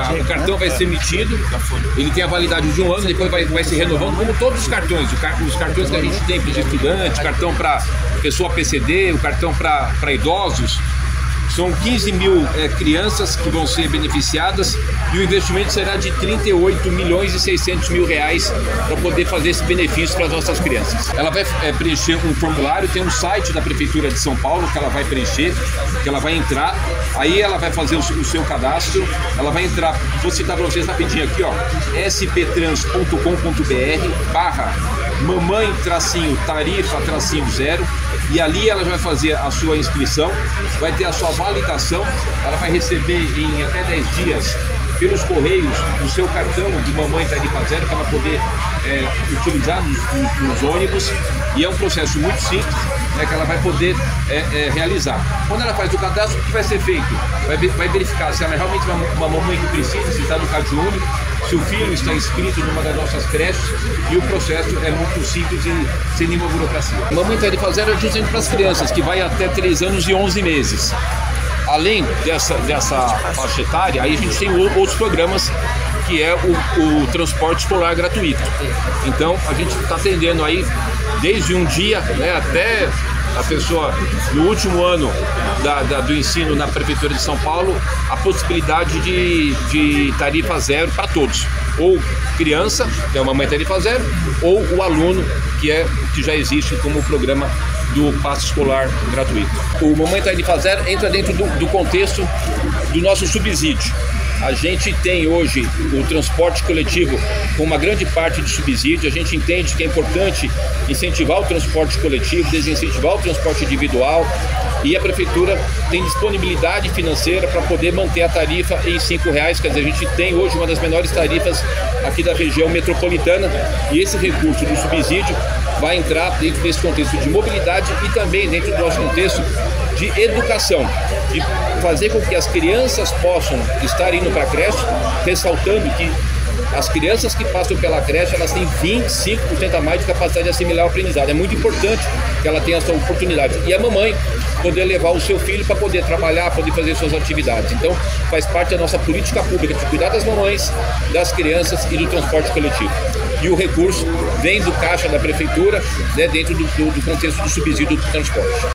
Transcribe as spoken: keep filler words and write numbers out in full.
o cartão vai ser emitido, ele tem a validade de um ano, depois vai, vai se renovando, como todos os cartões. Os cartões que a gente tem para os estudantes, cartão para pessoa P C D, o cartão para idosos. São quinze mil é, crianças que vão ser beneficiadas e o investimento será de trinta e oito milhões e seiscentos mil reais para poder fazer esse benefício para as nossas crianças. Ela vai é, preencher um formulário, tem um site da Prefeitura de São Paulo que ela vai preencher, que ela vai entrar, aí ela vai fazer o, o seu cadastro, ela vai entrar, vou citar para vocês rapidinho aqui, ó, s p trans ponto com ponto b r barra mamãe tracinho tarifa tracinho zero, e ali ela vai fazer a sua inscrição, vai ter a sua validação, ela vai receber em até dez dias pelos correios o seu cartão de mamãe tarifa zero para ela poder é, utilizar nos, nos, nos ônibus, e é um processo muito simples, né, que ela vai poder é, é, realizar. Quando ela faz o cadastro, o que vai ser feito? Vai, vai verificar se ela é realmente uma, uma mamãe que precisa, se está no Cade Único, se o filho está inscrito numa das nossas creches, e o processo é muito simples e sem nenhuma burocracia. A mamãe tarifa zero é justamente para as crianças, que vai até três anos e onze meses. Além dessa, dessa faixa etária, aí a gente tem outros programas, que é o, o transporte escolar gratuito. Então a gente está atendendo aí desde um dia, né, até a pessoa no último ano da, da, do ensino na Prefeitura de São Paulo, a possibilidade de, de tarifa zero para todos, ou criança, que é uma mamãe tarifa zero, ou o aluno, que é que já existe como programa do passe escolar gratuito. O Mamãe Tarifa Zero entra dentro do, do contexto do nosso subsídio. A gente tem hoje o transporte coletivo com uma grande parte de subsídio. A gente entende que é importante incentivar o transporte coletivo, desincentivar o transporte individual, e a Prefeitura tem disponibilidade financeira para poder manter a tarifa em cinco reais. Quer dizer, a gente tem hoje uma das menores tarifas aqui da região metropolitana, e esse recurso do subsídio vai entrar dentro desse contexto de mobilidade e também dentro do nosso contexto de educação, de fazer com que as crianças possam estar indo para a creche, ressaltando que as crianças que passam pela creche, elas têm vinte e cinco por cento a mais de capacidade de assimilar o aprendizado. É muito importante que ela tenha essa oportunidade. E a mamãe poder levar o seu filho para poder trabalhar, poder fazer suas atividades. Então, faz parte da nossa política pública de cuidar das mamães, das crianças e do transporte coletivo. E o recurso vem do caixa da Prefeitura, né, dentro do, do, do contexto do subsídio do transporte.